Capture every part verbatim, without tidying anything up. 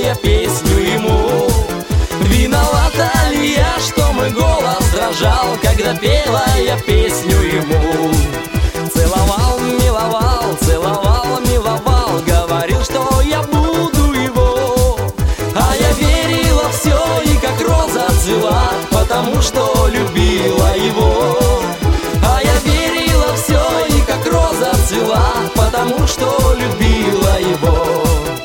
я песню ему. Виновата ли я, что мой голос дрожал, когда пела я песню ему? Целовал, миловал, целовал, миловал, говорил, что я буду его. А я верила в все и как роза цвела, потому что любила его. А я верила в все и как роза цвела, потому что любила его.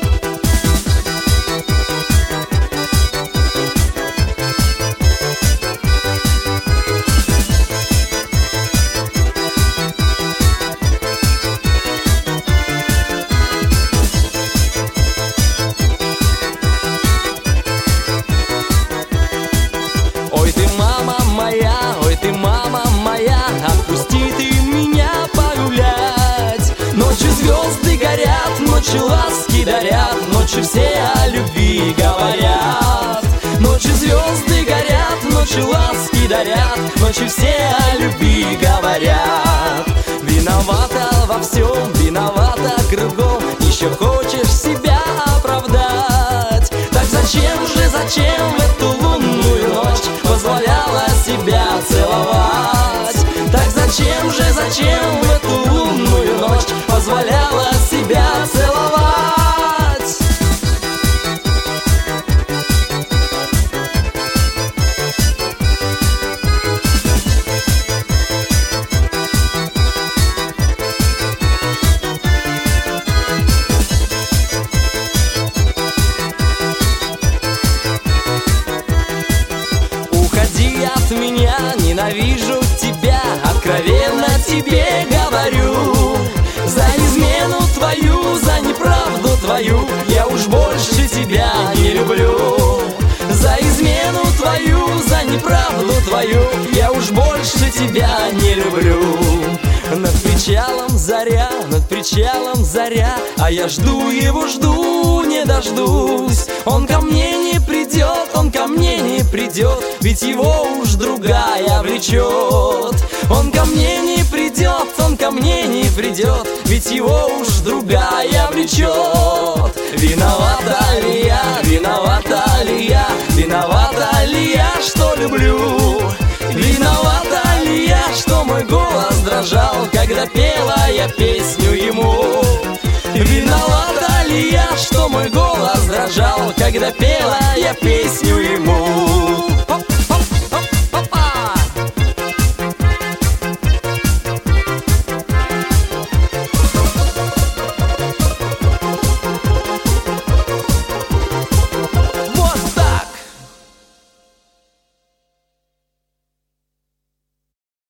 Ой ты, мама моя, ой ты, мама моя, отпусти ты меня погулять. Ночью звезды горят, ночью ласки дарят, ночью все о любви говорят. Ночью звезды горят, ночью ласки дарят, ночью все о любви говорят. Виновата во всем, виновата кругом, еще хочешь себя оправдать. Так зачем же, зачем в эту лунную ночь позволяла себя целовать? Так зачем же, зачем в эту лунную ночь позволяла себя целовать? Уходи от меня, ненавижу тебя, откровенно тебе говорю. За измену твою, за неправду твою я уж больше тебя не люблю. За измену твою, за неправду твою я уж больше тебя не люблю. Над причалом заря, над причалом заря, а я жду его, жду, не дождусь. Он ко мне не придет, он ко мне не придет, ведь его уж другая влечет. Он ко мне не придет, он ко мне не придет, ведь его уж другая влечет. Виновата ли я, виновата ли я, виновата ли я, что люблю? Виновата ли я, что мой голос дрожал, когда пела я песню ему? Виновата ли я, что мой голос дрожал, когда пела я песню ему?